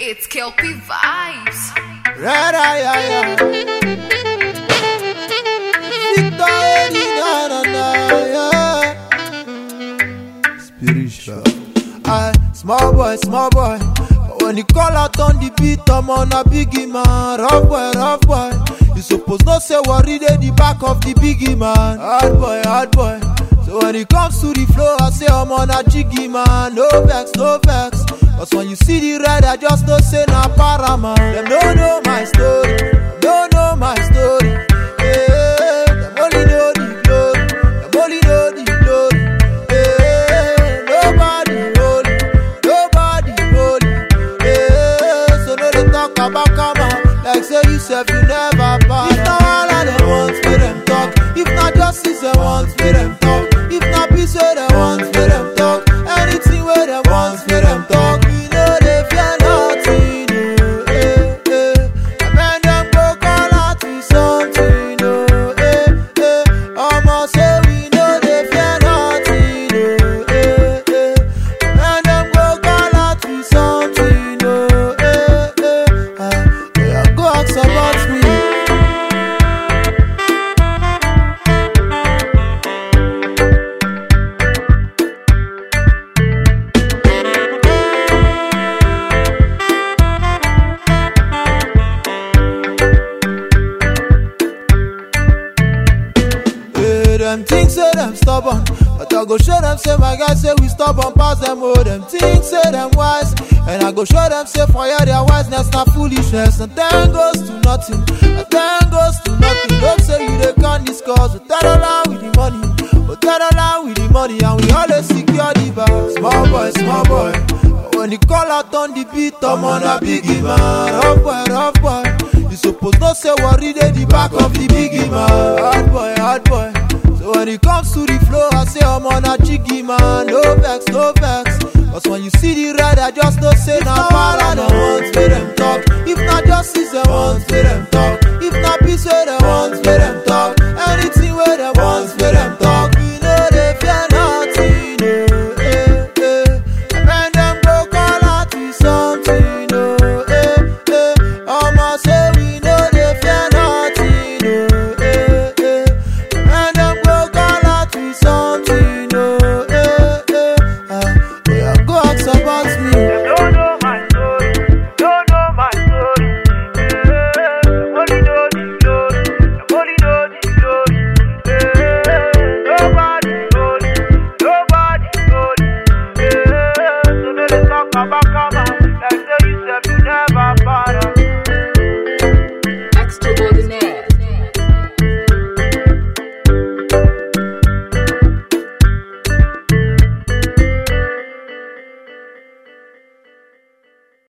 It's Kelpie Vibes. Red eye, spiritual. Small boy. But when you call out on the beat, I'm on a biggie man. Rough boy. You suppose not say worry they the back of the biggie man. Hard boy. So when it comes to the flow, I say I'm on a jiggy man. No vex. Cause when you see the red, I just don't say na paraman. Them don't know my story. Don't know my story. Yeah, them only know the glory. Them only know the glory. Yeah, nobody holy. Yeah, so no they talk about karma. Like say you self you never buy. If not all of them want for them talk. If not justice they want for them talk. If not peace where they want for them talk. Anything where they want for them talk. We know they fear nothing. And when them go call out to something. Almost say we know they fear nothing. And when them go call out to something. Go ask about me. Them things say them stubborn, but I go show them say my guys say we stubborn pass them. Oh, them things say them wise, and I go show them say for ya their wiseness not foolishness. And then goes to nothing, Don't say you they can't discuss. But that along with the money, and we always secure the bar. Small boy. But when you call out on the beat, I'm on a biggie man. Rough boy. You suppose not say worry they the back of the biggie man. Hard boy. So when it comes to the flow, I say I'm on a jiggy man. No vex. Cause when you see the red, I just don't say na para. They want for them talk. If not justice, they want for them talk. If not peace, where they want for them talk. Anything where they want for them talk. We know they fear nothing. And when them go call out to something. Almost say we know they fear nothing. And them go call out to something. Go ask about me. Them don't know my story. Only know the glory. Them only know the glory. Nobody holy. Yeah, so they talk about